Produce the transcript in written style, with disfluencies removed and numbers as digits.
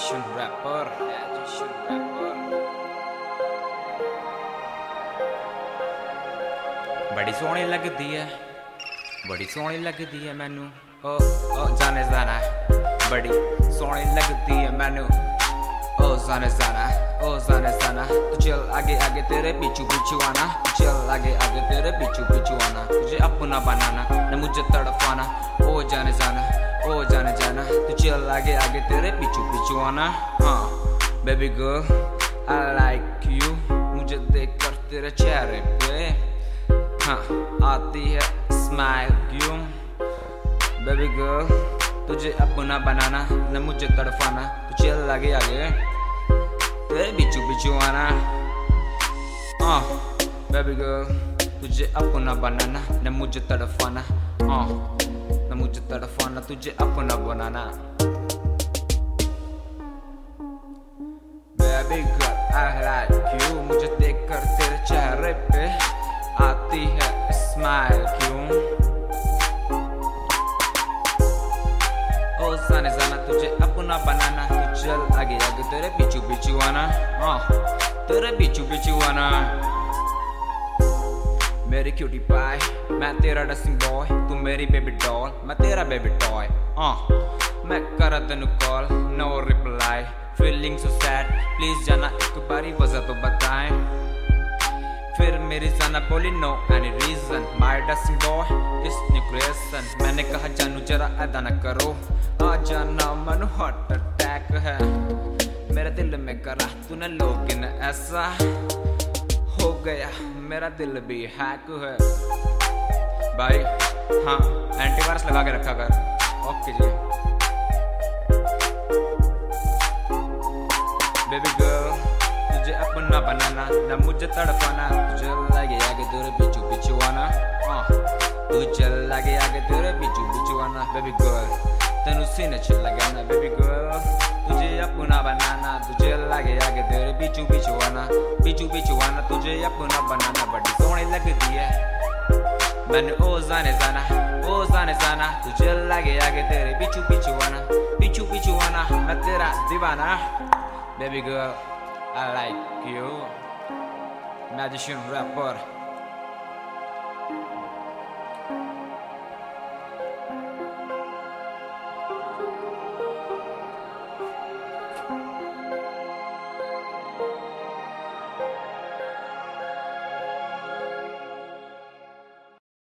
Magician rapper. बड़ी सोहनी लगदी है, बड़ी सोहनी लगदी है मैनू ओ जाने जाना, बड़ी सोहनी लगदी है मैनू ओ जाने जाना, ओ जाने जाना। तू चल आगे आगे तेरे पीछू पीछू आना, चल आगे आगे तेरे पीछू पीछू आना। तुझे अपना बनाना न मुझे तड़पाना, ओ जाने जाना, ओ जाने जाना। तू चल आगे आगे तेरे पीछू पीछू आना। हाँ baby girl I like you, मुझे देख कर तेरे चेहरे पे हाँ आती है स्माइल क्यों। बेबी गर्ल तुझे अपना बनाना न मुझे तड़पाना, तू चल आगे आगे तेरे पीछू पीछू आना। बेबी गर्ल तुझे अपना बनाना न मुझे तड़पाना, न मुझे तड़पाना, तुझे अपना बनाना। Baby girl I like you, मुझे देख कर तेरे चेहरे पे आती है स्माइल क्यों। ओ जाने जाना तुझे अपना बनाना, तू चल आगे आगे तेरे पीछू पीछू आना, तेरे पीछू पीछू आना। मेरी क्यूटी पाई मैं तेरा डसिंग बॉय, तू मेरी बेबी डॉल मैं तेरा बेबी टॉय। मैं करा तेनू call no reply, feeling so sad please जाना एक बारी वजह तो बताएं। फिर मेरी जाना बोली no any reason, my dashing boy is new creation. मैंने कहा जानू जरा अदा न करो, आ जाना मनु हार्ट अटैक है। मेरे दिल में करा तूने लोगिन ऐसा, हो गया मेरा दिल भी हैक है। भाई हाँ एंटीवायरस लगा के रखा कर। ओके जी बेबी गर्ल तुझे अपना बनाना न मुझे तड़पाना, तुझे आगे आगे तेरे पीछू पीछू आना, तू चल आगे आगे तेरे पीछू पीछू आना। बेबी गर्ल तेनू सीने च लगाना, बेबी गर्ल तुझे अपना बनाना, तुझे आगे आगे तेरे पीछू पीछू आना, पीछू पीछू आना, तुझे अपना बनाना। बड़ी सोहनी लगदी है मैंने ओ जाने जाना, ओ जाने जाना। तुझे आगे आगे तेरे पीछू पीछू आना, पीछू पीछू आना, मैं तेरा दीवाना। Baby girl I like you, Magician rapper.